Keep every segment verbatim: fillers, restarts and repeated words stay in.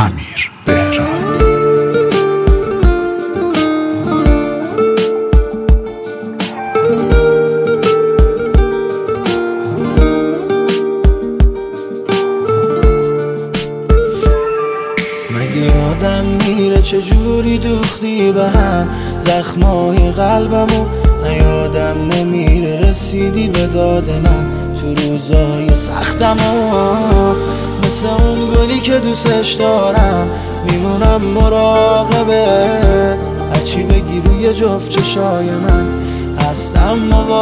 امیر بهراد. یادم میره چجوری دوختی به هم زخمای قلبمو، یادم نمیره رسیدی به داد من تو روزای سختمو. مثل اون گلی که دوستش دارم میمونم مراقبت، هرچی بگی روی جفت چشای من هستم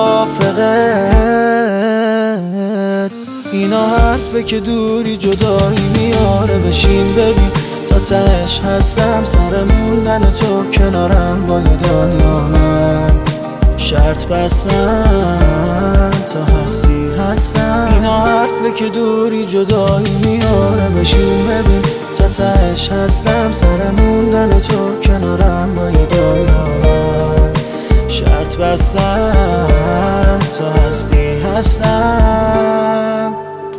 موافقت. اینا حرفه که دوری جدایی میاره، بشین ببین تا تهش هستم سر موندن تو کنارم با یه دنیا. من شرط بستم تا هستی هستم. اینا حرفه که دوری جدایی میاره، بشین ببین تا تهش هستم سر موندن تو کنارم با یه دنیا. من شرط بستم تا هستی هستم.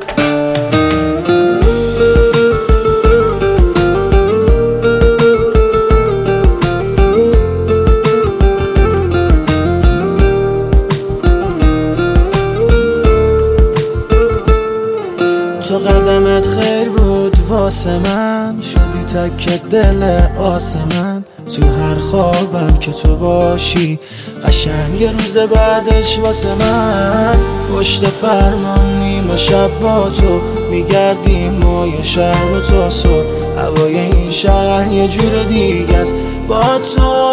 تو قدمت خیر بود واسه من، شدی تک دل آسمن. تو هر خوابم که تو باشی قشنگ روز بعدش واسه من. پشت فرمان نیمه شب با تو میگردیم ما یه شهر و تا صبح، هوای این شهر یه جور دیگه است با تو.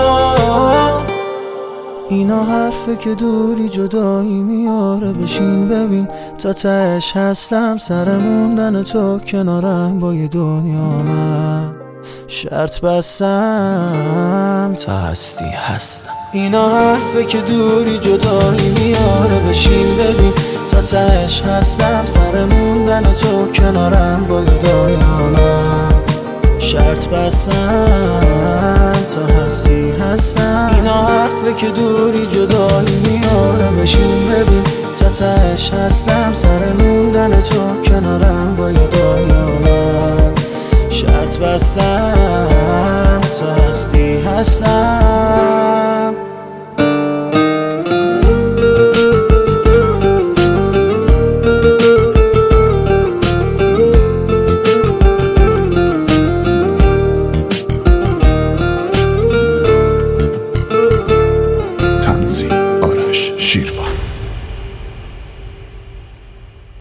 اینا حرفه که دوری جدایی میاره، بشین ببین تا تهش هستم سر موندن تو کنارم با یه دنیا. من شرط بستم تا هستی هستم. اینا حرفه که دوری جدایی میاره، بشین ببین تا تهش هستم سر موندن تو کنارم با یه دنیا. من شرط بستم تا هستی هستم. اینا حرفه که دوری جدایی میاره، بشین ببین تا تهش هستم سر موندن تو کنارم با یه دنیا. من شرط بستم تا هستی هستم.